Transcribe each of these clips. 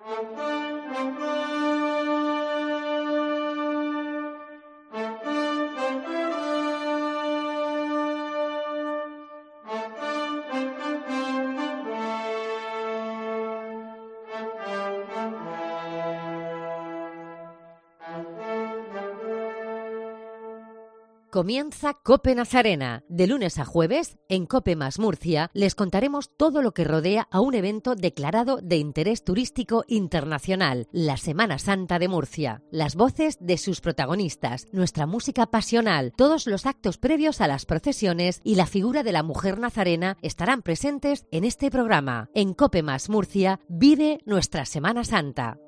Comienza COPE Nazarena. De lunes a jueves, en COPE Más Murcia, les contaremos todo lo que rodea a un evento declarado de interés turístico internacional, la Semana Santa de Murcia. Las voces de sus protagonistas, nuestra música pasional, todos los actos previos a las procesiones y la figura de la mujer nazarena estarán presentes en este programa. En COPE Más Murcia, vive nuestra Semana Santa.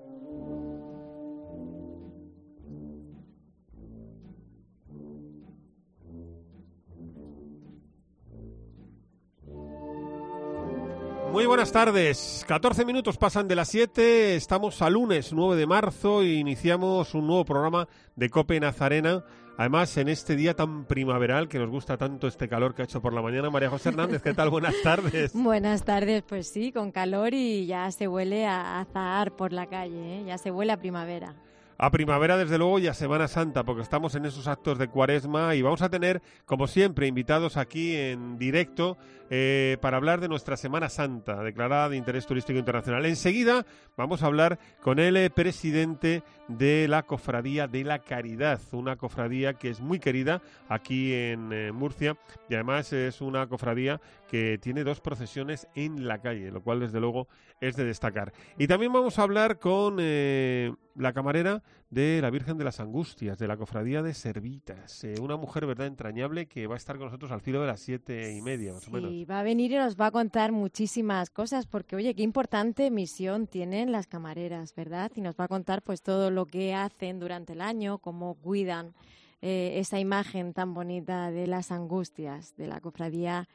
Muy buenas tardes, 14 minutos pasan de las 7, estamos a lunes 9 de marzo e iniciamos un nuevo programa de COPE Nazarena, además en este día tan primaveral que nos gusta tanto este calor que ha hecho por la mañana. María José Hernández, ¿qué tal? Buenas tardes. Buenas tardes, pues sí, con calor y ya se huele a azahar por la calle, ¿eh? Ya se huele a primavera. A primavera, desde luego, y a Semana Santa, porque estamos en esos actos de Cuaresma y vamos a tener, como siempre, invitados aquí en directo para hablar de nuestra Semana Santa, declarada de interés turístico internacional. Enseguida vamos a hablar con el presidente de la Cofradía de la Caridad, una cofradía que es muy querida aquí en Murcia y además es una cofradía que tiene 2 procesiones en la calle, lo cual desde luego es de destacar. Y también vamos a hablar con la camarera de la Virgen de las Angustias, de la Cofradía de Servitas, una mujer, verdad, entrañable que va a estar con nosotros al filo de las 7:30, más o menos. Sí, va a venir y nos va a contar muchísimas cosas, porque oye, qué importante misión tienen las camareras, ¿verdad? Y nos va a contar pues todo lo que hacen durante el año, cómo cuidan esa imagen tan bonita de las Angustias, de la Cofradía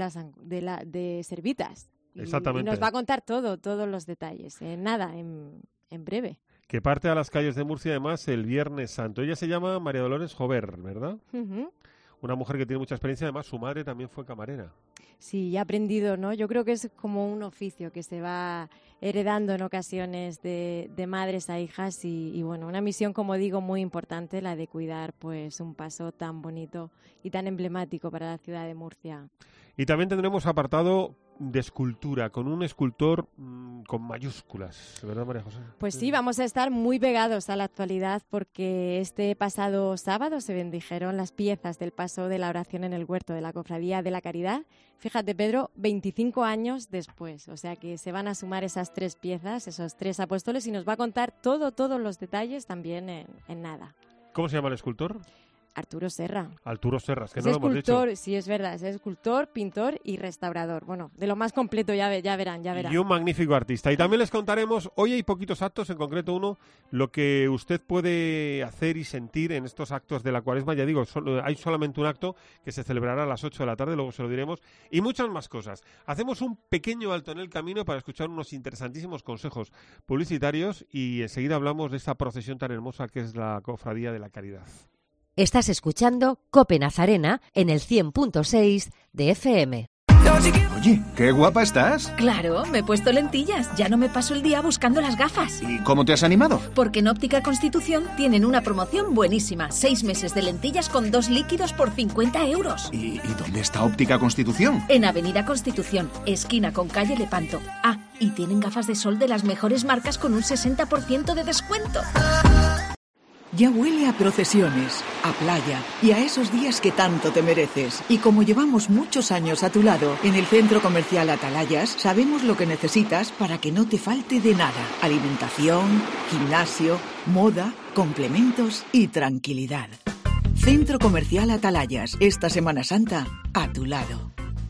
de Servitas. Exactamente. Y nos va a contar todos los detalles, en breve. Que parte a las calles de Murcia además el Viernes Santo. Ella se llama María Dolores Jover, ¿verdad? Uh-huh. Una mujer que tiene mucha experiencia, además su madre también fue camarera. Sí, ha aprendido, ¿no? Yo creo que es como un oficio que se va heredando en ocasiones de madres a hijas y bueno, una misión, como digo, muy importante, la de cuidar pues un paso tan bonito y tan emblemático para la ciudad de Murcia. Y también tendremos apartado de escultura, con un escultor con mayúsculas, ¿verdad, María José? Pues sí, vamos a estar muy pegados a la actualidad porque este pasado sábado se bendijeron las piezas del paso de la oración en el huerto de la Cofradía de la Caridad. Fíjate, Pedro, 25 años después, o sea que se van a sumar esas 3 piezas, esos 3 apóstoles y nos va a contar todos los detalles también en nada. ¿Cómo se llama el escultor? Arturo Serra. Arturo Serra, que es no lo hemos dicho. Sí, es verdad, es escultor, pintor y restaurador. Bueno, de lo más completo ya verán. Y un magnífico artista. Y también les contaremos, hoy hay poquitos actos, en concreto uno, lo que usted puede hacer y sentir en estos actos de la Cuaresma. Ya digo, hay solamente un acto que se celebrará a las 8 de la tarde, luego se lo diremos, y muchas más cosas. Hacemos un pequeño alto en el camino para escuchar unos interesantísimos consejos publicitarios y enseguida hablamos de esta procesión tan hermosa que es la Cofradía de la Caridad. Estás escuchando COPE Nazarena en el 100.6 de FM. Oye, qué guapa estás. Claro, me he puesto lentillas, ya no me paso el día buscando las gafas. ¿Y cómo te has animado? Porque en Óptica Constitución tienen una promoción buenísima. 6 meses de lentillas con 2 líquidos por 50 euros. ¿Y dónde está Óptica Constitución? En Avenida Constitución, esquina con calle Lepanto. Ah, y tienen gafas de sol de las mejores marcas con un 60% de descuento. Ya huele a procesiones, a playa y a esos días que tanto te mereces. Y como llevamos muchos años a tu lado, en el Centro Comercial Atalayas sabemos lo que necesitas para que no te falte de nada. Alimentación, gimnasio, moda, complementos y tranquilidad. Centro Comercial Atalayas, esta Semana Santa, a tu lado.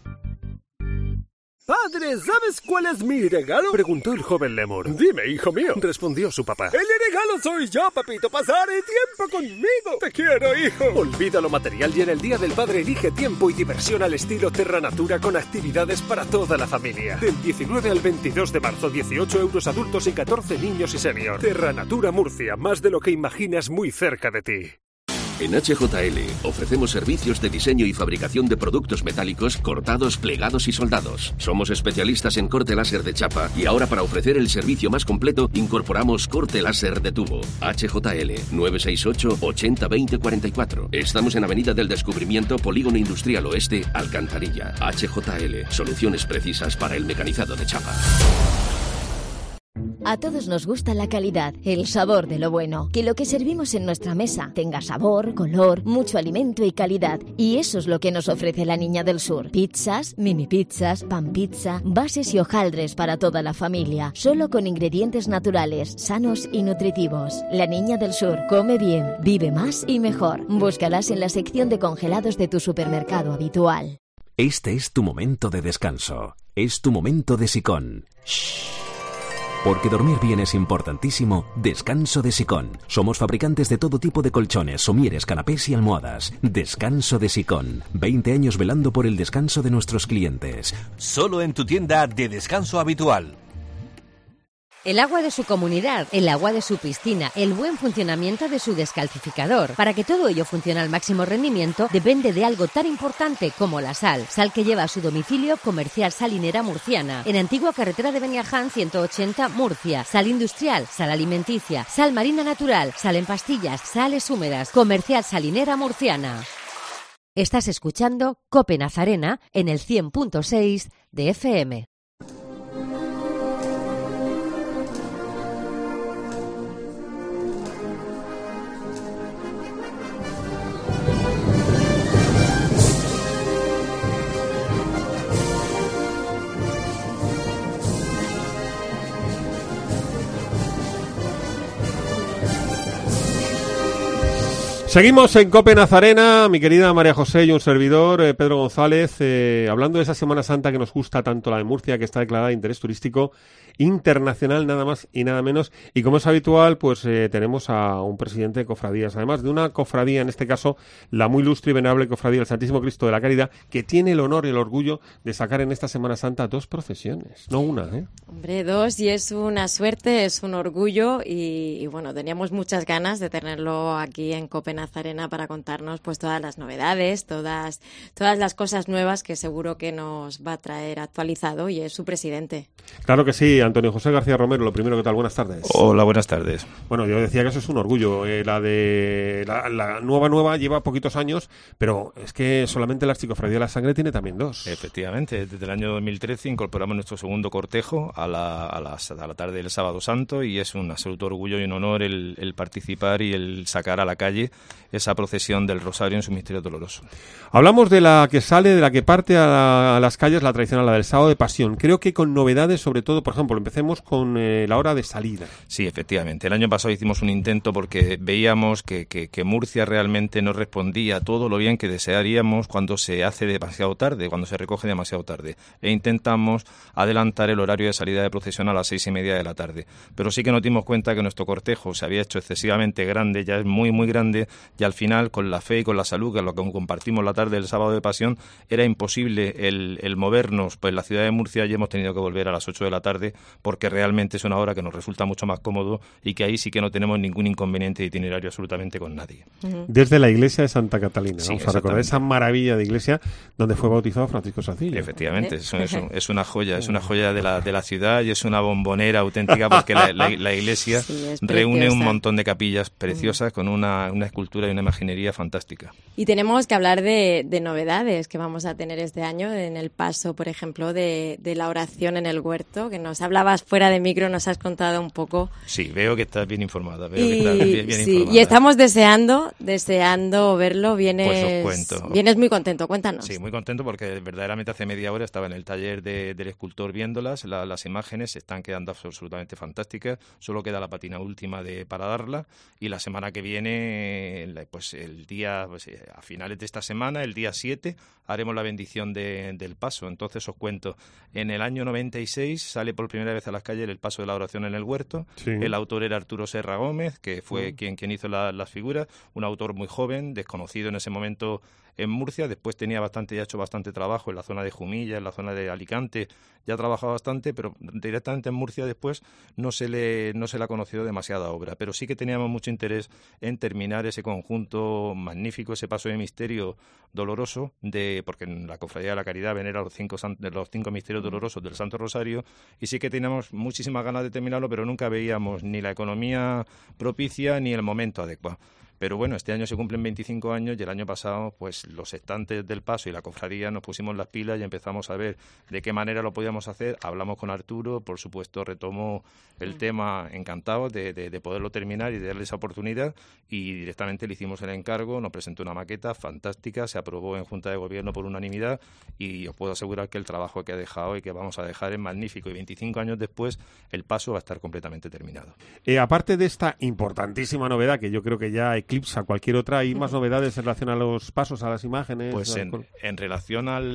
Padre, ¿sabes cuál es mi regalo? Preguntó el joven Lemur. Dime, hijo mío. Respondió su papá. El regalo soy yo, papito. Pasaré tiempo conmigo. Te quiero, hijo. Olvida lo material y en el Día del Padre elige tiempo y diversión al estilo Terra Natura con actividades para toda la familia. Del 19 al 22 de marzo, 18 euros adultos y 14 niños y senior. Terra Natura Murcia, más de lo que imaginas muy cerca de ti. En HJL ofrecemos servicios de diseño y fabricación de productos metálicos cortados, plegados y soldados. Somos especialistas en corte láser de chapa y ahora, para ofrecer el servicio más completo, incorporamos corte láser de tubo. HJL 968 80 20 44. Estamos en Avenida del Descubrimiento, Polígono Industrial Oeste, Alcantarilla. HJL, soluciones precisas para el mecanizado de chapa. A todos nos gusta la calidad, el sabor de lo bueno. Que lo que servimos en nuestra mesa tenga sabor, color, mucho alimento y calidad. Y eso es lo que nos ofrece la Niña del Sur. Pizzas, mini pizzas, pan pizza, bases y hojaldres para toda la familia. Solo con ingredientes naturales, sanos y nutritivos. La Niña del Sur come bien, vive más y mejor. Búscalas en la sección de congelados de tu supermercado habitual. Este es tu momento de descanso. Es tu momento de Sicón. ¡Shh! Porque dormir bien es importantísimo, descanso de Sicón. Somos fabricantes de todo tipo de colchones, somieres, canapés y almohadas. Descanso de Sicón. 20 años velando por el descanso de nuestros clientes. Solo en tu tienda de descanso habitual. El agua de su comunidad, el agua de su piscina, el buen funcionamiento de su descalcificador. Para que todo ello funcione al máximo rendimiento, depende de algo tan importante como la sal. Sal que lleva a su domicilio Comercial Salinera Murciana, en Antigua Carretera de Beniaján 180, Murcia. Sal industrial, sal alimenticia, sal marina natural, sal en pastillas, sales húmedas. Comercial Salinera Murciana. Estás escuchando COPE Nazarena en el 100.6 de FM. Seguimos en COPE Nazarena, mi querida María José y un servidor, Pedro González, hablando de esa Semana Santa que nos gusta tanto, la de Murcia, que está declarada de interés turístico internacional, nada más y nada menos. Y como es habitual, pues tenemos a un presidente de cofradías, además de una cofradía, en este caso, la muy ilustre y venerable cofradía del Santísimo Cristo de la Caridad, que tiene el honor y el orgullo de sacar en esta Semana Santa 2 procesiones, no una, ¿eh? Hombre, 2, y es una suerte, es un orgullo y bueno, teníamos muchas ganas de tenerlo aquí en COPE Nazarena para contarnos pues todas las novedades, todas las cosas nuevas que seguro que nos va a traer actualizado, y es su presidente. Claro que sí, Antonio José García Romero, lo primero, ¿qué tal? Buenas tardes. Hola, buenas tardes. Bueno, yo decía que eso es un orgullo. La nueva lleva poquitos años, pero es que solamente la Archicofradía de la Sangre tiene también 2. Efectivamente, desde el año 2013 incorporamos nuestro segundo cortejo a la tarde del Sábado Santo, y es un absoluto orgullo y un honor el participar y el sacar a la calle esa procesión del Rosario en su misterio doloroso. Hablamos de la que sale, de la que parte a las calles, la tradicional, la del Sábado de Pasión. Creo que con novedades, sobre todo, por ejemplo, empecemos con la hora de salida. Sí, efectivamente. El año pasado hicimos un intento porque veíamos que Murcia realmente no respondía a todo lo bien que desearíamos cuando se hace demasiado tarde, cuando se recoge demasiado tarde. E intentamos adelantar el horario de salida de procesión a las 6:30 de la tarde. Pero sí que nos dimos cuenta que nuestro cortejo se había hecho excesivamente grande, ya es muy, muy grande, y al final, con la fe y con la salud, que es lo que compartimos la tarde del Sábado de Pasión, era imposible el movernos pues la ciudad de Murcia, y hemos tenido que volver a las 8 de la tarde porque realmente es una hora que nos resulta mucho más cómodo y que ahí sí que no tenemos ningún inconveniente de itinerario absolutamente con nadie. Desde la iglesia de Santa Catalina, sí, vamos a recordar esa maravilla de iglesia donde fue bautizado Francisco Sancillo. Efectivamente, es una joya de la ciudad, y es una bombonera auténtica porque la iglesia reúne un montón de capillas preciosas con una escultura y una imaginería fantástica. Y tenemos que hablar de novedades que vamos a tener este año en el paso, por ejemplo, de la oración en el huerto, que nos hablabas fuera de micro, nos has contado un poco. Sí, veo que estás bien informada. Y estamos deseando verlo. Vienes muy contento, cuéntanos. Sí, muy contento porque verdaderamente hace media hora estaba en el taller del escultor viéndolas. Las imágenes se están quedando absolutamente fantásticas. Solo queda la patina última para darla, y la semana que viene, pues el día, a finales de esta semana, el día 7, haremos la bendición del paso. Entonces os cuento, en el año 96 sale por primera vez a las calles el paso de la oración en el huerto. Sí. El autor era Arturo Serra Gómez, que fue quien hizo las figuras, un autor muy joven, desconocido en ese momento en Murcia. Después ya ha hecho bastante trabajo en la zona de Jumilla, en la zona de Alicante, ya ha trabajado bastante, pero directamente en Murcia después no se le ha conocido demasiada obra. Pero sí que teníamos mucho interés en terminar ese conjunto magnífico, ese paso de misterio doloroso, porque en la Cofradía de la Caridad venera los cinco misterios dolorosos del Santo Rosario, y sí que teníamos muchísimas ganas de terminarlo, pero nunca veíamos ni la economía propicia ni el momento adecuado. Pero bueno, este año se cumplen 25 años y el año pasado, pues los estantes del paso y la cofradía nos pusimos las pilas y empezamos a ver de qué manera lo podíamos hacer. Hablamos con Arturo, por supuesto retomó el tema, encantado de poderlo terminar y de darle esa oportunidad, y directamente le hicimos el encargo, nos presentó una maqueta fantástica, se aprobó en Junta de Gobierno por unanimidad, y os puedo asegurar que el trabajo que ha dejado y que vamos a dejar es magnífico, y 25 años después el paso va a estar completamente terminado. Aparte de esta importantísima novedad, que yo creo que ya eclipsa cualquier otra, ¿hay más novedades en relación a los pasos, a las imágenes? Pues en relación a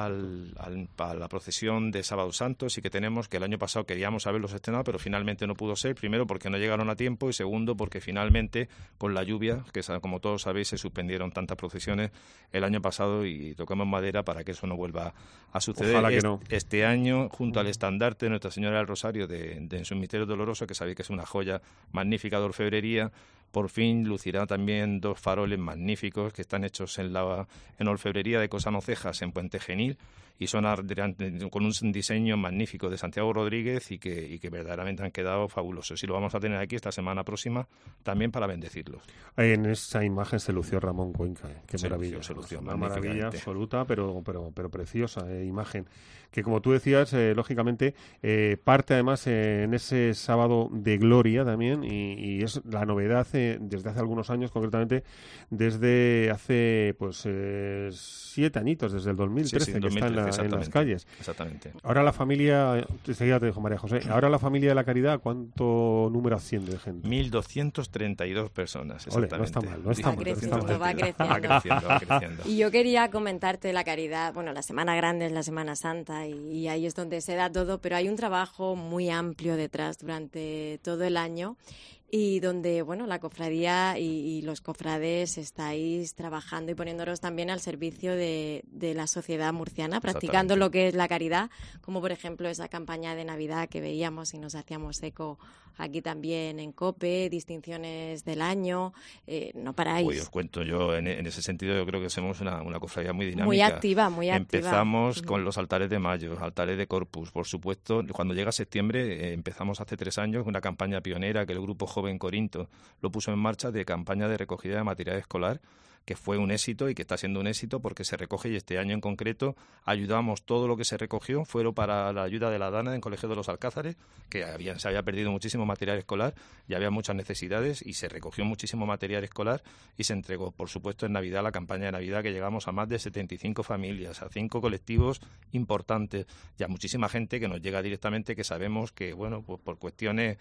la procesión de Sábado Santo, sí que tenemos que el año pasado queríamos haberlos estrenado, pero finalmente no pudo ser, primero porque no llegaron a tiempo y segundo porque finalmente con la lluvia, que como todos sabéis se suspendieron tantas procesiones el año pasado, y tocamos madera para que eso no vuelva a suceder. Ojalá que no. Este año, junto al estandarte de Nuestra Señora del Rosario de su misterio doloroso, que sabéis que es una joya magnífica de orfebrería, por fin lucirá también 2 faroles magníficos que están hechos en orfebrería de Cosano Cejas, en Puente Genil, y son con un diseño magnífico de Santiago Rodríguez y que verdaderamente han quedado fabulosos. Y lo vamos a tener aquí esta semana próxima también para bendecirlos. En esa imagen se lució Ramón Cuenca. Qué maravilla. Se lució una maravilla absoluta, pero preciosa imagen. Que como tú decías, lógicamente, parte además en ese sábado de gloria también, y es la novedad desde hace algunos años, concretamente desde hace 7 añitos, desde el 2013, que 2013, está en las calles. Exactamente. Ahora la familia, enseguida te dejo, María José, ahora la familia de la Caridad, ¿cuánto número asciende de gente? 1.232 personas, exactamente. Ole, no está mal. Va creciendo. Y yo quería comentarte la Caridad, la Semana Grande es la Semana Santa, y ahí es donde se da todo, pero hay un trabajo muy amplio detrás durante todo el año, y donde, la cofradía y los cofrades estáis trabajando y poniéndonos también al servicio de la sociedad murciana, practicando lo que es la caridad, como por ejemplo esa campaña de Navidad que veíamos y nos hacíamos eco aquí también en COPE, distinciones del año, no paráis. Uy, os cuento yo, en ese sentido yo creo que somos una cofradía muy dinámica. Muy activa. Empezamos con los altares de mayo, altares de Corpus, por supuesto. Cuando llega septiembre empezamos hace 3 años una campaña pionera que el Grupo Joven Corinto lo puso en marcha, de campaña de recogida de material escolar, que fue un éxito y que está siendo un éxito porque se recoge, y este año en concreto ayudamos, todo lo que se recogió fueron para la ayuda de la Dana en Colegio de los Alcázares, que se había perdido muchísimo material escolar y había muchas necesidades, y se recogió muchísimo material escolar y se entregó, por supuesto, en Navidad, la campaña de Navidad, que llegamos a más de 75 familias, a 5 colectivos importantes, y a muchísima gente que nos llega directamente, que sabemos que, pues por cuestiones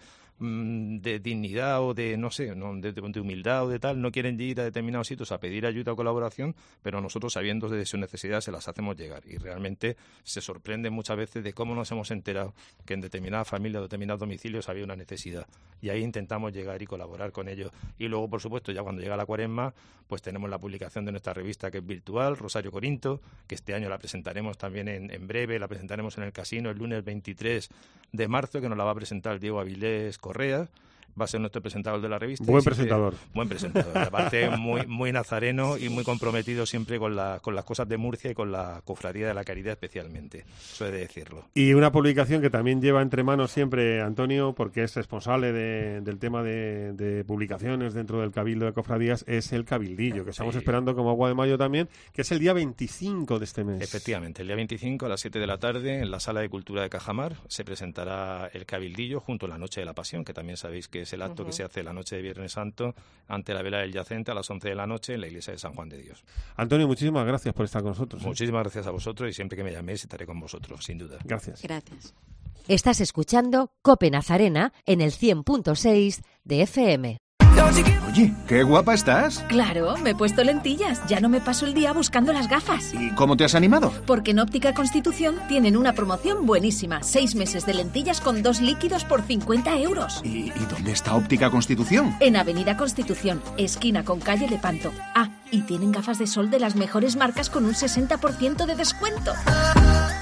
de dignidad o de, de humildad o de tal, no quieren ir a determinados sitios a pedir ayuda o colaboración, pero nosotros, sabiendo de sus necesidades, se las hacemos llegar, y realmente se sorprende muchas veces de cómo nos hemos enterado que en determinada familia o determinados domicilios había una necesidad, y ahí intentamos llegar y colaborar con ellos. Y luego, por supuesto, ya cuando llega la Cuaresma, pues tenemos la publicación de nuestra revista, que es virtual, Rosario Corinto, que este año la presentaremos también en breve, la presentaremos en el Casino el lunes 23 de marzo, que nos la va a presentar Diego Avilés Correa. Va a ser nuestro presentador de la revista. Buen presentador. Aparte, muy nazareno y muy comprometido siempre con las cosas de Murcia y con la Cofradía de la Caridad especialmente, eso he de decirlo. Y una publicación que también lleva entre manos siempre Antonio, porque es responsable del tema de publicaciones dentro del Cabildo de Cofradías, es el Cabildillo, que estamos esperando como agua de mayo también, que es el día 25 de este mes. Efectivamente, el día 25 a las 7 de la tarde en la Sala de Cultura de Cajamar se presentará el Cabildillo junto a la Noche de la Pasión, que también sabéis que es el acto que se hace la noche de Viernes Santo ante la vela del yacente a las 11 de la noche en la iglesia de San Juan de Dios. Antonio, muchísimas gracias por estar con nosotros. Muchísimas gracias a vosotros, y siempre que me llaméis estaré con vosotros, sin duda. Gracias. Estás escuchando COPE Nazarena en el 100.6 de FM. Oye, qué guapa estás. Claro, me he puesto lentillas. Ya no me paso el día buscando las gafas. ¿Y cómo te has animado? Porque en Óptica Constitución tienen una promoción buenísima. 6 meses de lentillas con 2 líquidos por 50 euros. ¿Y dónde está Óptica Constitución? En Avenida Constitución, esquina con calle Lepanto. Ah, y tienen gafas de sol de las mejores marcas con un 60% de descuento.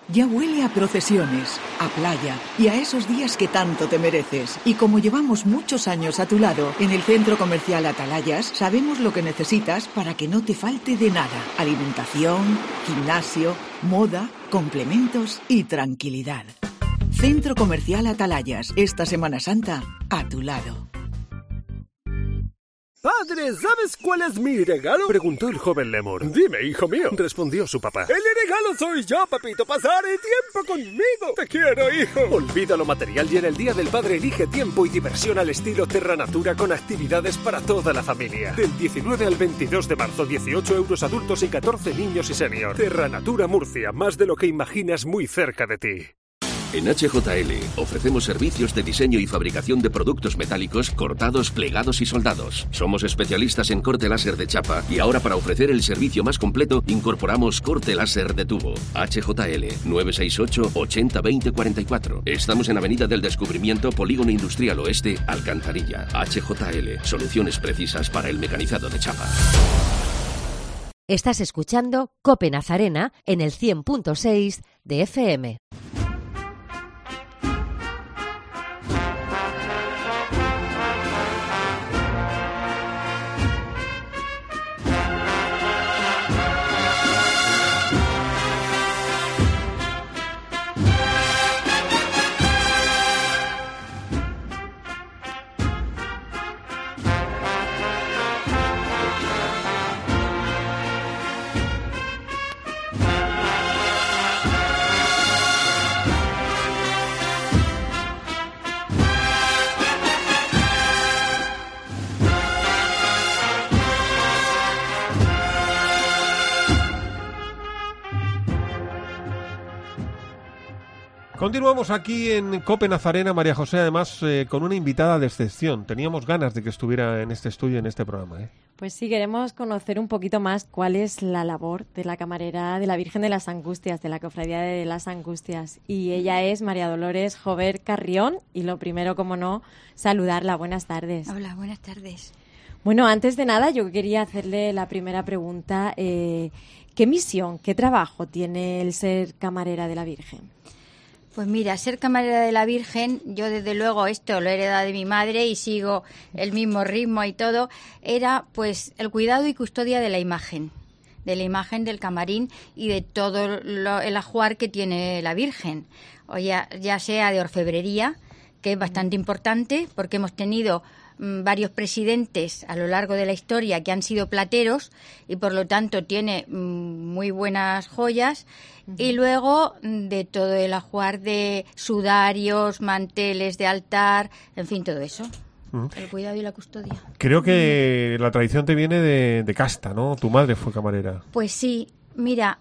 Ya huele a procesiones, a playa y a esos días que tanto te mereces. Y como llevamos muchos años a tu lado, en el Centro Comercial Atalayas sabemos lo que necesitas para que no te falte de nada. Alimentación, gimnasio, moda, complementos y tranquilidad. Centro Comercial Atalayas, esta Semana Santa, a tu lado. Padre, ¿sabes cuál es mi regalo? Preguntó el joven Lemur. Dime, hijo mío. Respondió su papá. El regalo soy yo, papito. Pasaré tiempo conmigo. Te quiero, hijo. Olvida lo material y en el Día del Padre elige tiempo y diversión al estilo Terra Natura con actividades para toda la familia. Del 19 al 22 de marzo, 18 euros adultos y 14 niños y senior. Terra Natura Murcia, más de lo que imaginas muy cerca de ti. En HJL ofrecemos servicios de diseño y fabricación de productos metálicos cortados, plegados y soldados. Somos especialistas en corte láser de chapa y ahora para ofrecer el servicio más completo incorporamos corte láser de tubo. HJL 968 80 20 44. Estamos en Avenida del Descubrimiento, Polígono Industrial Oeste, Alcantarilla. HJL, soluciones precisas para el mecanizado de chapa. Estás escuchando COPE Nazarena en el 100.6 de FM. Continuamos aquí en COPE Nazarena, María José, además con una invitada de excepción. Teníamos ganas de que estuviera en este estudio, en este programa. Pues sí, queremos conocer un poquito más cuál es la labor de la camarera de la Virgen de las Angustias, de la Cofradía de las Angustias. Y ella es María Dolores Jover Carrión. Y lo primero, como no, saludarla. Buenas tardes. Hola, buenas tardes. Bueno, antes de nada, yo quería hacerle la primera pregunta. ¿Qué misión, qué trabajo tiene el ser camarera de la Virgen? Pues mira, ser camarera de la Virgen, yo desde luego esto lo he heredado de mi madre y sigo el mismo ritmo y todo, era pues el cuidado y custodia de la imagen del camarín y de todo el ajuar que tiene la Virgen, o ya sea de orfebrería, que es bastante importante porque hemos tenido varios presidentes a lo largo de la historia que han sido plateros y por lo tanto tiene muy buenas joyas, y luego de todo el ajuar de sudarios, manteles de altar, en fin, todo eso. El cuidado y la custodia. Creo que la tradición te viene de casta, ¿no? Tu madre fue camarera. Pues sí, mira,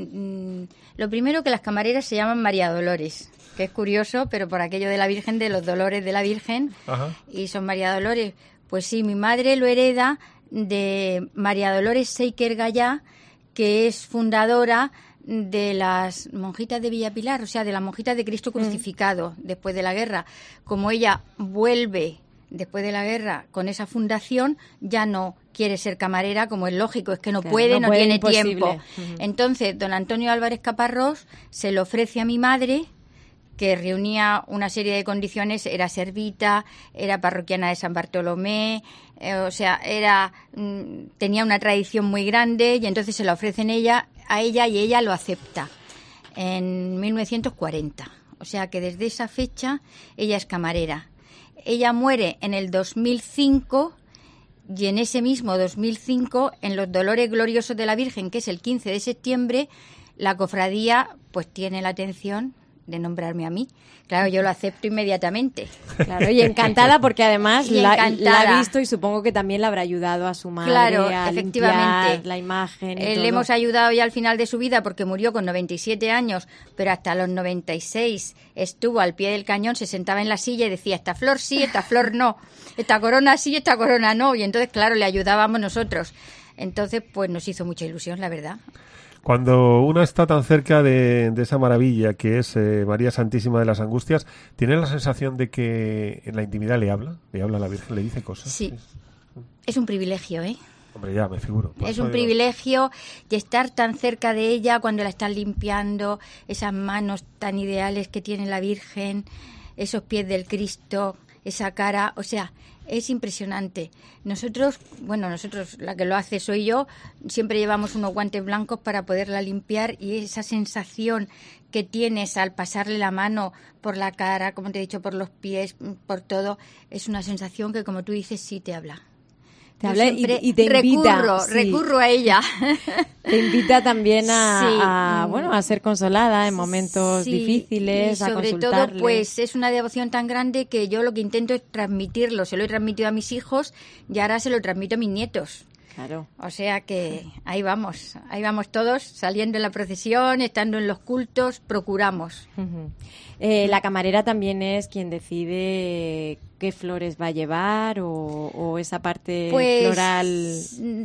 lo primero que las camareras se llaman María Dolores, que es curioso, pero por aquello de la Virgen, de los dolores de la Virgen. Ajá. Y son María Dolores. Pues sí, mi madre lo hereda de María Dolores Seiker Gallá, que es fundadora de las monjitas de Villapilar, o sea, de las monjitas de Cristo crucificado después de la guerra. Como ella vuelve después de la guerra con esa fundación, ya no quiere ser camarera, como es lógico, es que no puede, no tiene tiempo. Entonces, don Antonio Álvarez Caparrós se lo ofrece a mi madre, que reunía una serie de condiciones, era servita, era parroquiana de San Bartolomé, o sea, tenía una tradición muy grande, y entonces se la ofrecen a ella y ella lo acepta en 1940. O sea que desde esa fecha ella es camarera. Ella muere en el 2005 y en ese mismo 2005, en los Dolores Gloriosos de la Virgen, que es el 15 de septiembre, la cofradía pues tiene la atención de nombrarme a mí. Claro, yo lo acepto inmediatamente. Claro, y encantada porque además la ha visto y supongo que también le habrá ayudado a su madre a limpiar la imagen. Le hemos ayudado ya al final de su vida porque murió con 97 años, pero hasta los 96 estuvo al pie del cañón, se sentaba en la silla y decía, esta flor sí, esta flor no, esta corona sí, esta corona no, y entonces claro, le ayudábamos nosotros. Entonces pues nos hizo mucha ilusión, la verdad. Cuando uno está tan cerca de esa maravilla que es María Santísima de las Angustias, ¿tiene la sensación de que en la intimidad le habla a la Virgen, le dice cosas? Sí, es un privilegio, ¿eh? Hombre, ya me figuro. Es un privilegio y estar tan cerca de ella cuando la están limpiando, esas manos tan ideales que tiene la Virgen, esos pies del Cristo, esa cara, o sea, es impresionante. Nosotros, la que lo hace soy yo, siempre llevamos unos guantes blancos para poderla limpiar y esa sensación que tienes al pasarle la mano por la cara, como te he dicho, por los pies, por todo, es una sensación que, como tú dices, sí te habla. Te habla y te invita. Recurro a ella. Te invita también a ser consolada en momentos difíciles, a consultarle. Sobre todo, pues es una devoción tan grande que yo lo que intento es transmitirlo. Se lo he transmitido a mis hijos y ahora se lo transmito a mis nietos. Claro. O sea que ahí vamos todos, saliendo en la procesión, estando en los cultos, procuramos. Uh-huh. La camarera también es quien decide qué flores va a llevar o esa parte floral.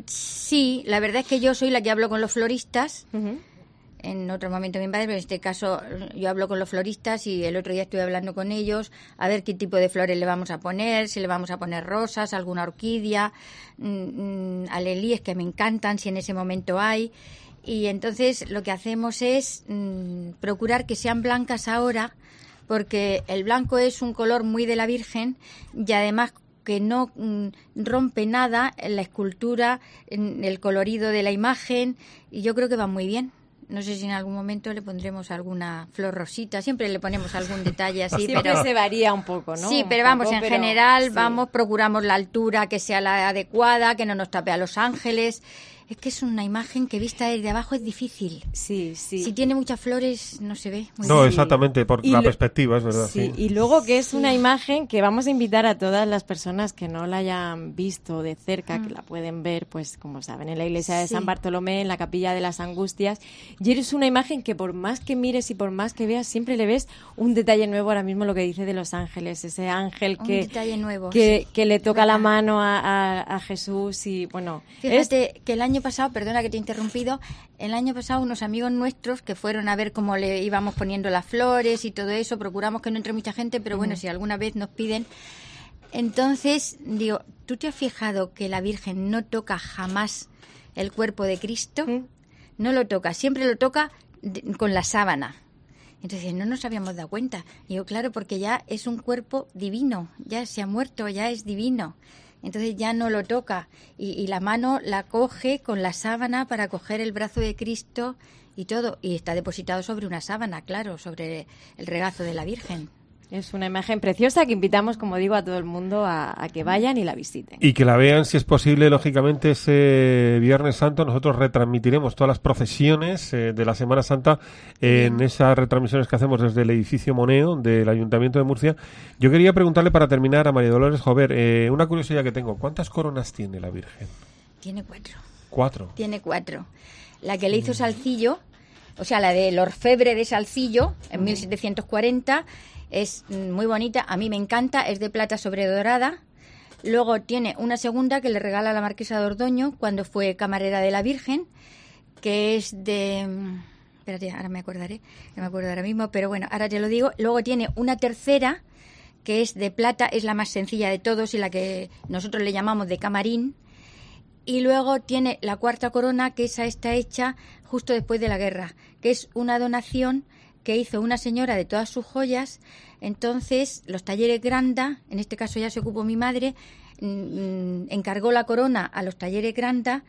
Sí, la verdad es que yo soy la que hablo con los floristas. Uh-huh. En otro momento mi padre, pero en este caso yo hablo con los floristas y el otro día estuve hablando con ellos a ver qué tipo de flores le vamos a poner, si le vamos a poner rosas, alguna orquídea, alelíes que me encantan, si en ese momento hay. Y entonces lo que hacemos es procurar que sean blancas ahora, porque el blanco es un color muy de la Virgen y además que no rompe nada en la escultura, en el colorido de la imagen, y yo creo que va muy bien. No sé si en algún momento le pondremos alguna flor rosita, siempre le ponemos algún detalle así. Siempre se varía un poco, ¿no? Sí, pero vamos, en general, procuramos la altura que sea la adecuada, que no nos tape a los ángeles. Es que es una imagen que vista desde abajo es difícil. Sí. Si tiene muchas flores no se ve muy bien. No, exactamente, por la perspectiva, es verdad. Sí. Y luego que es una imagen que vamos a invitar a todas las personas que no la hayan visto de cerca, que la pueden ver, pues como saben, en la iglesia de San Bartolomé, en la Capilla de las Angustias. Y es una imagen que por más que mires y por más que veas, siempre le ves un detalle nuevo. Ahora mismo lo que dice de los ángeles, ese ángel detalle nuevo, que le toca la mano a Jesús y bueno... Fíjate que el año pasado, perdona que te he interrumpido, el año pasado unos amigos nuestros que fueron a ver cómo le íbamos poniendo las flores y todo eso, procuramos que no entre mucha gente, pero bueno, si alguna vez nos piden. Entonces, digo, ¿tú te has fijado que la Virgen no toca jamás el cuerpo de Cristo? No lo toca, siempre lo toca con la sábana. Entonces, no nos habíamos dado cuenta. Digo, claro, porque ya es un cuerpo divino, ya se ha muerto, ya es divino. Entonces ya no lo toca y la mano la coge con la sábana para coger el brazo de Cristo y todo. Y está depositado sobre una sábana, claro, sobre el regazo de la Virgen. Es una imagen preciosa que invitamos, como digo, a todo el mundo a que vayan y la visiten. Y que la vean, si es posible, lógicamente, ese Viernes Santo. Nosotros retransmitiremos todas las procesiones de la Semana Santa en esas retransmisiones que hacemos desde el edificio Moneo del Ayuntamiento de Murcia. Yo quería preguntarle, para terminar, a María Dolores Jover, una curiosidad que tengo. ¿Cuántas coronas tiene la Virgen? Tiene 4. ¿4? Tiene 4. La que le hizo Salcillo, o sea, la del orfebre de Salcillo, en 1740... Es muy bonita, a mí me encanta, es de plata sobre dorada. Luego tiene una segunda que le regala la marquesa de Ordoño cuando fue camarera de la Virgen, que es de... Espérate, ahora me acordaré, no me acuerdo ahora mismo, pero bueno, ahora te lo digo. Luego tiene una tercera que es de plata, es la más sencilla de todos y la que nosotros le llamamos de camarín. Y luego tiene la cuarta corona, que esa está hecha justo después de la guerra, que es una donación que hizo una señora de todas sus joyas. Entonces los talleres Granda, en este caso ya se ocupó mi madre, encargó la corona a los talleres Granda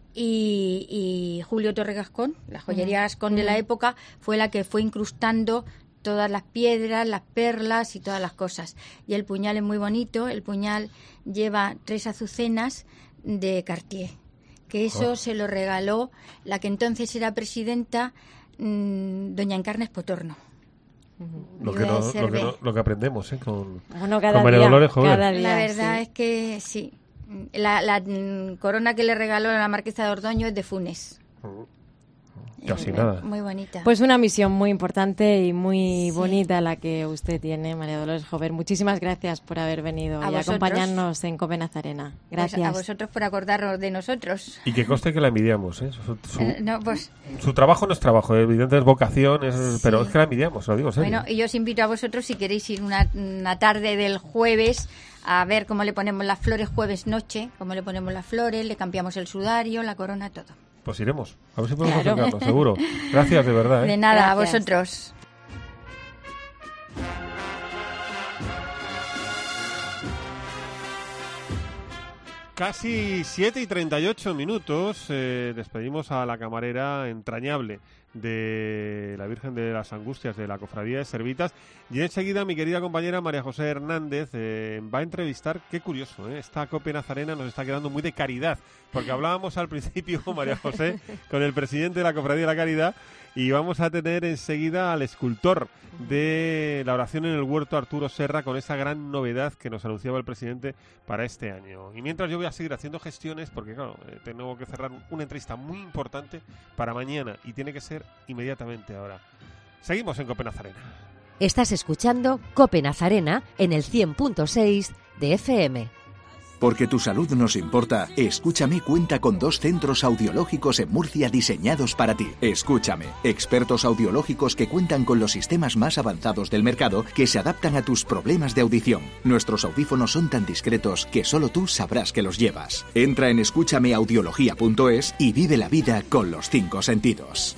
y Julio Torre Gascón, la joyería Gascón de la época, fue la que fue incrustando todas las piedras, las perlas y todas las cosas. Y el puñal es muy bonito, el puñal lleva 3 azucenas de Cartier, que eso se lo regaló la que entonces era presidenta, doña Encarna Potorno. Lo que aprendemos con María Dolores Jover. La verdad es que sí. La corona que le regaló la marquesa de Ordoño es de Funes. Casi nada. Muy bonita. Pues una misión muy importante y muy bonita la que usted tiene, María Dolores Jover. Muchísimas gracias por haber venido y acompañarnos en Cope Nazarena. Gracias. Pues a vosotros por acordaros de nosotros. Y que conste que la envidiamos, ¿eh? Pues, su trabajo no es trabajo, evidentemente es vocación, pero es que la envidiamos, lo digo serio. Bueno, y yo os invito a vosotros, si queréis ir una tarde del jueves a ver cómo le ponemos las flores jueves noche, cómo le ponemos las flores, le cambiamos el sudario, la corona, todo. Pues iremos, a ver si podemos acercarnos, seguro. Gracias, de verdad. De nada, Gracias. a vosotros. Casi 7:38. Despedimos a la camarera entrañable de la Virgen de las Angustias de la Cofradía de Servitas. Y enseguida mi querida compañera María José Hernández va a entrevistar, qué curioso, esta COPE Nazarena nos está quedando muy de caridad, porque hablábamos al principio, María José, con el presidente de la Cofradía de la Caridad, y vamos a tener enseguida al escultor de la oración en el huerto, Arturo Serra, con esa gran novedad que nos anunciaba el presidente para este año. Y mientras yo voy a seguir haciendo gestiones, porque claro, tengo que cerrar una entrevista muy importante para mañana y tiene que ser inmediatamente ahora. Seguimos en COPE Nazarena. Estás escuchando COPE Nazarena en el 100.6 de FM. Porque tu salud nos importa, Escúchame cuenta con 2 centros audiológicos en Murcia diseñados para ti. Escúchame, expertos audiológicos que cuentan con los sistemas más avanzados del mercado que se adaptan a tus problemas de audición. Nuestros audífonos son tan discretos que solo tú sabrás que los llevas. Entra en escúchameaudiología.es y vive la vida con los 5 sentidos.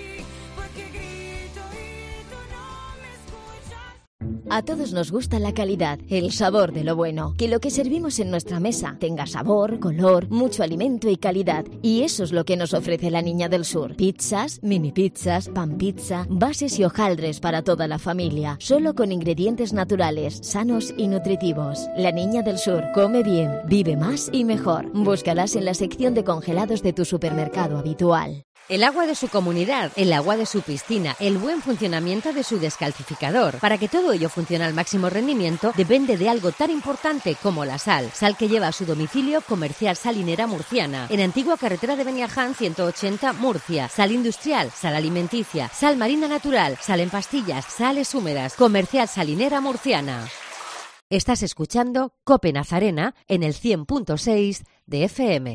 A todos nos gusta la calidad, el sabor de lo bueno. Que lo que servimos en nuestra mesa tenga sabor, color, mucho alimento y calidad. Y eso es lo que nos ofrece la Niña del Sur. Pizzas, mini pizzas, pan pizza, bases y hojaldres para toda la familia. Solo con ingredientes naturales, sanos y nutritivos. La Niña del Sur come bien, vive más y mejor. Búscalas en la sección de congelados de tu supermercado habitual. El agua de su comunidad, el agua de su piscina, el buen funcionamiento de su descalcificador. Para que todo ello funcione al máximo rendimiento, depende de algo tan importante como la sal. Sal que lleva a su domicilio Comercial Salinera Murciana. En Antigua Carretera de Beniaján 180, Murcia. Sal industrial, sal alimenticia, sal marina natural, sal en pastillas, sales húmedas. Comercial Salinera Murciana. Estás escuchando COPE Nazarena en el 100.6 de FM.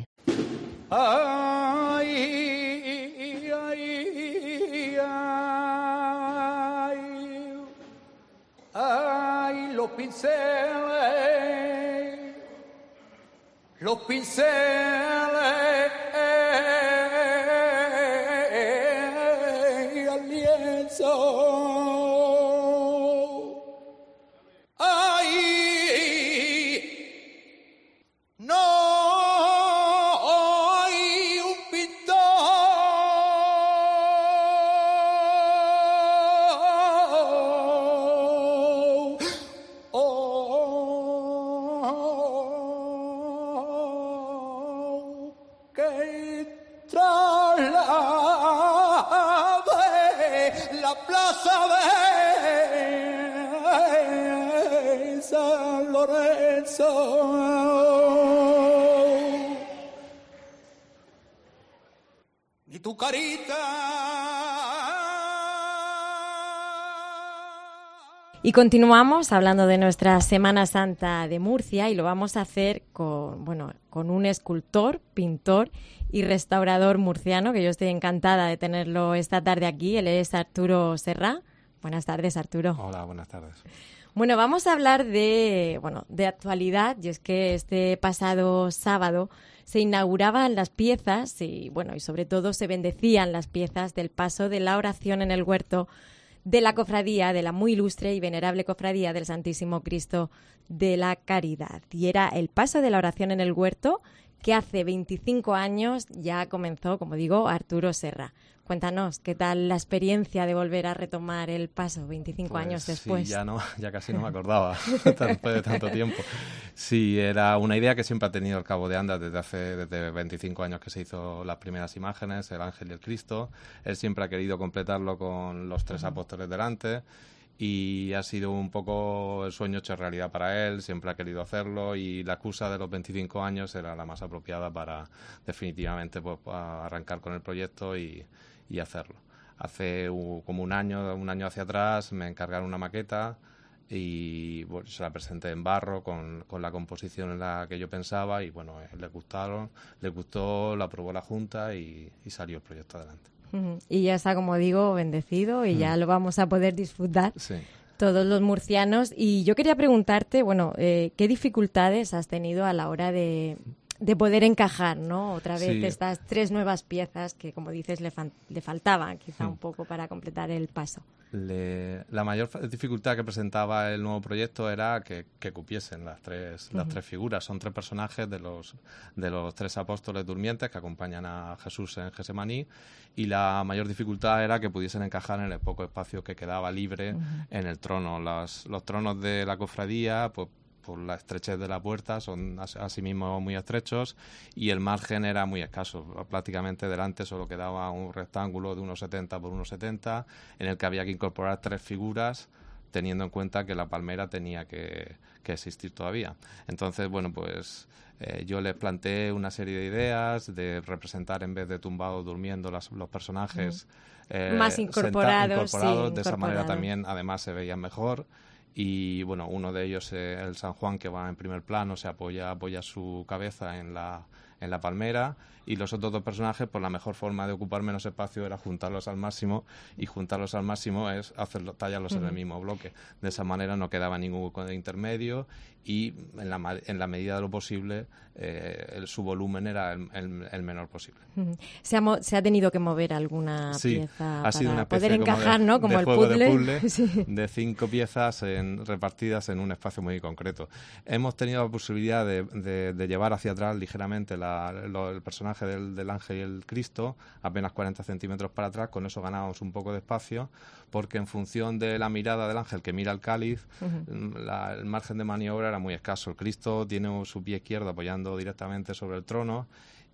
Ay, los pinceles y el lienzo. Ay, no hay un pintor. La plaza de San Lorenzo. Y tu carita. Y continuamos hablando de nuestra Semana Santa de Murcia y lo vamos a hacer con un escultor, pintor y restaurador murciano, que yo estoy encantada de tenerlo esta tarde aquí. Él es Arturo Serra. Buenas tardes, Arturo. Hola, buenas tardes. Bueno, vamos a hablar de actualidad, y es que este pasado sábado se inauguraban las piezas y sobre todo se bendecían las piezas del paso de la oración en el huerto de la cofradía, de la muy ilustre y venerable cofradía del Santísimo Cristo de la Caridad. Y era el paso de la oración en el huerto que hace 25 años ya comenzó, como digo, Arturo Serra. Cuéntanos, ¿qué tal la experiencia de volver a retomar el paso 25 años después? Sí, ya casi no me acordaba después de tanto tiempo. Sí, era una idea que siempre ha tenido el Cabo de Anda desde 25 años que se hizo las primeras imágenes, el Ángel y el Cristo. Él siempre ha querido completarlo con los 3 apóstoles delante. Y ha sido un poco el sueño hecho realidad para él, siempre ha querido hacerlo y la excusa de los 25 años era la más apropiada para definitivamente arrancar con el proyecto y hacerlo. Hace como un año hacia atrás me encargaron una maqueta y se la presenté en barro con la composición en la que yo pensaba y le gustó, la aprobó la Junta y salió el proyecto adelante. Y ya está, como digo, bendecido y ya lo vamos a poder disfrutar. Sí. Todos los murcianos. Y yo quería preguntarte, bueno, ¿qué dificultades has tenido a la hora de poder encajar, ¿no? Otra vez estas 3 nuevas piezas que, como dices, le faltaban quizá un poco para completar el paso? La mayor dificultad que presentaba el nuevo proyecto era que cupiesen las tres figuras. Son 3 personajes de los 3 apóstoles durmientes que acompañan a Jesús en Gesemaní, y la mayor dificultad era que pudiesen encajar en el poco espacio que quedaba libre en el trono. Los tronos de la cofradía, pues por la estrechez de la puerta, son asimismo muy estrechos, y el margen era muy escaso. Prácticamente delante solo quedaba un rectángulo de 1,70 por 1,70 en el que había que incorporar 3 figuras, teniendo en cuenta que la palmera tenía que existir todavía. Entonces, bueno, pues yo les planteé una serie de ideas de representar, en vez de tumbados durmiendo, los personajes más incorporados. De esa manera también, además, se veían mejor. Y bueno, uno de ellos, el San Juan, que va en primer plano, se apoya su cabeza en la palmera, y los otros 2 personajes, pues la mejor forma de ocupar menos espacio era juntarlos al máximo, y juntarlos al máximo es tallarlos en el mismo bloque. De esa manera no quedaba ningún hueco de intermedio, y en la medida de lo posible su volumen era el menor posible. ¿Se ha tenido que mover alguna pieza para poder encajar, ¿no? Como el puzzle de 5 piezas repartidas en un espacio muy concreto. Hemos tenido la posibilidad de llevar hacia atrás ligeramente el personaje del ángel y el Cristo, apenas 40 centímetros para atrás. Con eso ganábamos un poco de espacio, porque en función de la mirada del ángel, que mira el cáliz, el margen de maniobra era muy escaso. El Cristo tiene su pie izquierdo apoyando directamente sobre el trono,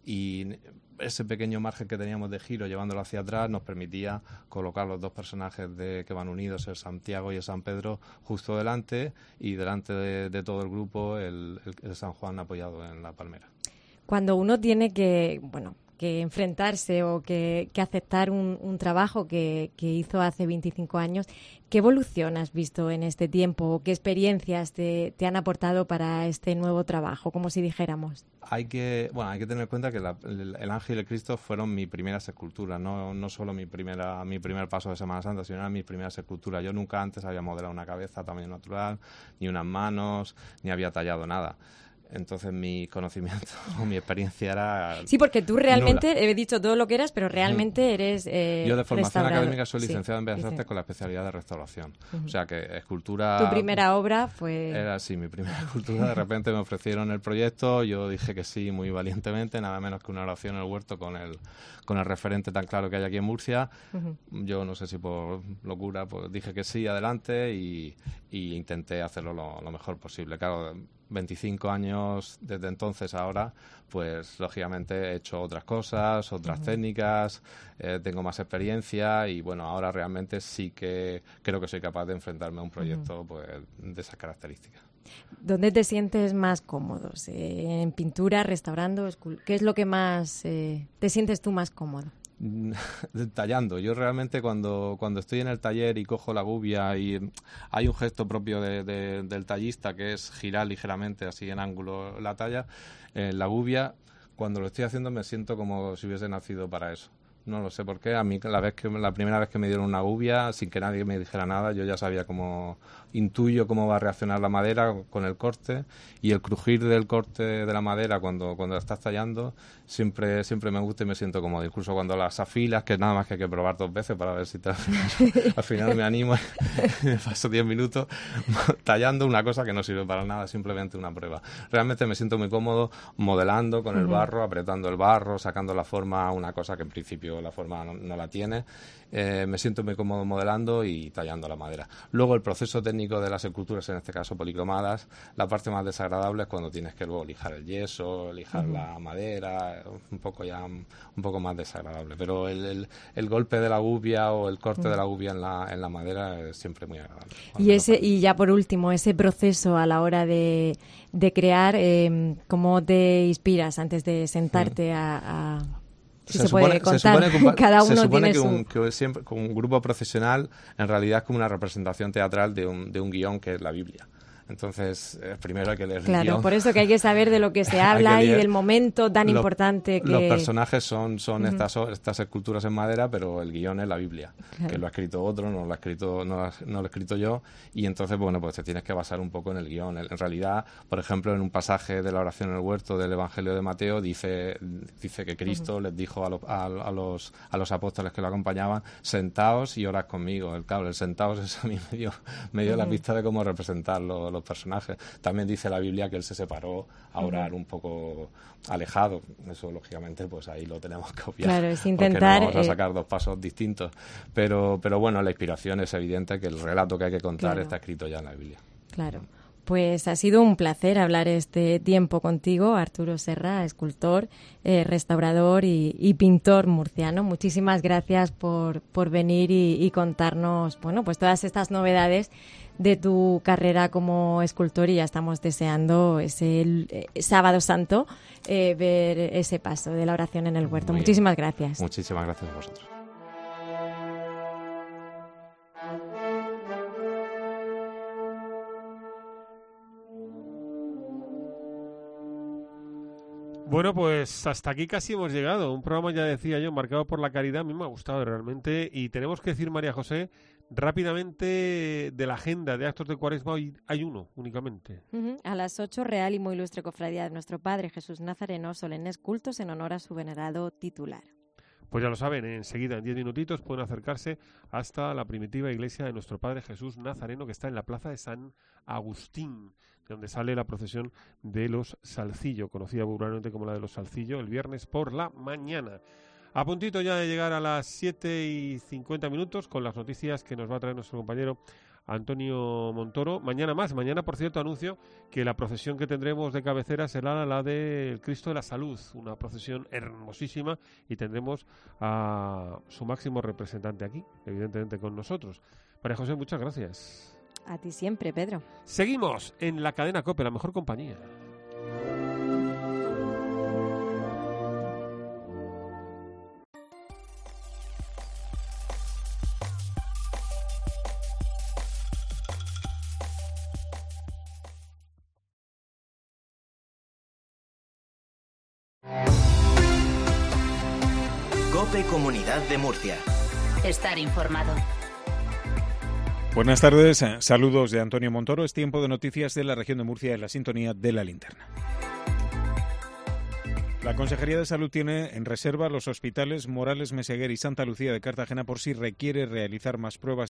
y ese pequeño margen que teníamos de giro llevándolo hacia atrás nos permitía colocar los 2 personajes que van unidos, el Santiago y el San Pedro, justo delante, y delante de todo el grupo el San Juan apoyado en la palmera. Cuando uno tiene que enfrentarse o que aceptar un trabajo que hizo hace 25 años, ¿qué evolución has visto en este tiempo? ¿Qué experiencias te han aportado para este nuevo trabajo, como si dijéramos? Hay que tener en cuenta que el ángel y el Cristo fueron mi primera escultura, no solo mi primer paso de Semana Santa, sino era mi primera escultura. Yo nunca antes había modelado una cabeza a tamaño natural, ni unas manos, ni había tallado nada. Entonces mi conocimiento o mi experiencia era Sí, porque tú realmente, nula. He dicho todo lo que eras, pero realmente eres Yo de formación restaurador. académica soy licenciado en Bellas Artes con la especialidad de restauración. O sea que escultura... Tu primera obra fue... Era así, mi primera escultura. De repente me ofrecieron el proyecto, yo dije que sí muy valientemente, nada menos que una oración en el huerto con el referente tan claro que hay aquí en Murcia. Yo no sé si por locura, pues dije que sí, adelante, y intenté hacerlo lo mejor posible. Claro, 25 años desde entonces a ahora, pues lógicamente he hecho otras cosas, otras técnicas, tengo más experiencia, y bueno, ahora realmente sí que creo que soy capaz de enfrentarme a un proyecto pues de esas características. ¿Dónde te sientes más cómodo? ¿En pintura, restaurando? ¿Qué es lo que más te sientes tú más cómodo? Tallando. Yo realmente cuando estoy en el taller y cojo la gubia, y hay un gesto propio del tallista, que es girar ligeramente así en ángulo la talla, la gubia, cuando lo estoy haciendo me siento como si hubiese nacido para eso. No lo sé por qué. A mí la primera vez que me dieron una gubia, sin que nadie me dijera nada, yo ya sabía intuyo cómo va a reaccionar la madera con el corte, y el crujir del corte de la madera cuando la estás tallando siempre me gusta y me siento cómodo. Incluso cuando las afilas, que nada más que hay que probar 2 veces para ver si al final me animo, me paso 10 minutos tallando una cosa que no sirve para nada, simplemente una prueba. Realmente me siento muy cómodo modelando con el barro, apretando el barro, sacando la forma a una cosa que en principio la forma no la tiene. Me siento muy cómodo modelando y tallando la madera. Luego el proceso técnico de las esculturas, en este caso policromadas, la parte más desagradable es cuando tienes que luego lijar el yeso, lijar la madera, un poco más desagradable. Pero el golpe de la gubia o el corte de la gubia en la madera es siempre muy agradable. Y ya por último, ese proceso a la hora de crear, ¿cómo te inspiras antes de sentarte a se puede contar? Cada uno tiene que siempre con un grupo profesional en realidad es como una representación teatral de un guión que es la Biblia. Entonces, primero hay que leer el Claro, guión. por eso que hay que saber de lo que se habla y del momento tan importante que... Los personajes son estas esculturas en madera, pero el guión es la Biblia, que lo ha escrito otro, no lo he escrito yo, y entonces, bueno, pues te tienes que basar un poco en el guión. En realidad, por ejemplo, en un pasaje de la oración en el huerto del Evangelio de Mateo, dice que Cristo les dijo a los apóstoles que lo acompañaban: sentaos y orad conmigo. El sentaos es a mí me dio la pista de cómo representar los personajes. También dice la Biblia que él se separó a orar un poco alejado. Eso, lógicamente, pues ahí lo tenemos que obviar. Claro, es intentar... Porque no vamos a sacar dos pasos distintos. Pero bueno, la inspiración es evidente, que el relato que hay que contar está escrito ya en la Biblia. Claro. Pues ha sido un placer hablar este tiempo contigo, Arturo Serra, escultor, restaurador y pintor murciano. Muchísimas gracias por venir y contarnos, bueno, pues todas estas novedades de tu carrera como escultor, y ya estamos deseando ese Sábado Santo ver ese paso de la oración en el huerto. Muchísimas gracias. Muchísimas gracias a vosotros. Bueno, pues hasta aquí casi hemos llegado. Un programa, ya decía yo, marcado por la caridad. A mí me ha gustado realmente. Y tenemos que decir, María José, rápidamente de la agenda de actos de Cuaresma, hoy hay uno únicamente. A las 8, Real y Muy Ilustre Cofradía de Nuestro Padre Jesús Nazareno, solemnes cultos en honor a su venerado titular. Pues ya lo saben, enseguida, en 10 minutitos, pueden acercarse hasta la primitiva iglesia de Nuestro Padre Jesús Nazareno, que está en la plaza de San Agustín, de donde sale la procesión de los Salcillo, conocida popularmente como la de los Salcillo, el viernes por la mañana. A puntito ya de llegar a las 7:50 con las noticias que nos va a traer nuestro compañero Antonio Montoro. Mañana más. Mañana, por cierto, anuncio que la procesión que tendremos de cabecera será la del Cristo de la Salud, una procesión hermosísima, y tendremos a su máximo representante aquí, evidentemente con nosotros. María José, muchas gracias. A ti siempre, Pedro. Seguimos en la cadena COPE, la mejor compañía. COPE Comunidad de Murcia. Estar informado. Buenas tardes, saludos de Antonio Montoro. Es tiempo de noticias de la región de Murcia en la sintonía de La Linterna. La Consejería de Salud tiene en reserva los hospitales Morales, Meseguer y Santa Lucía de Cartagena por si requiere realizar más pruebas